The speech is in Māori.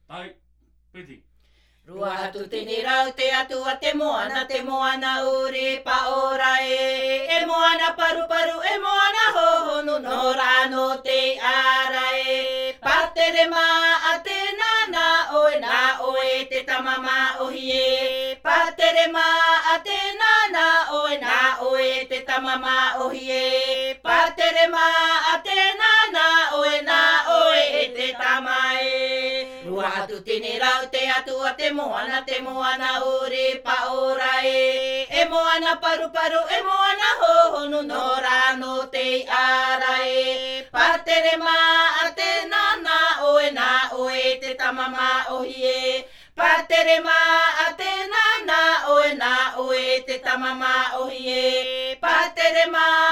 Tai, piti. Rua hatu tini rau te atua te moana uri paora e moana paru paru e moana hohonu no rano te ara e patere ma a te nana oe te tamama ohi e patere ma a te nana oe te tamama ohi e patere ma a te nana oe te tamae Rua hatu tini rau te atua te moana uri paora e moana paru paru e moana hohonu no rano te ara e patere ma a te nana oe te tamama ohi e patere ma a te nana oe te tamama ohi e patere ma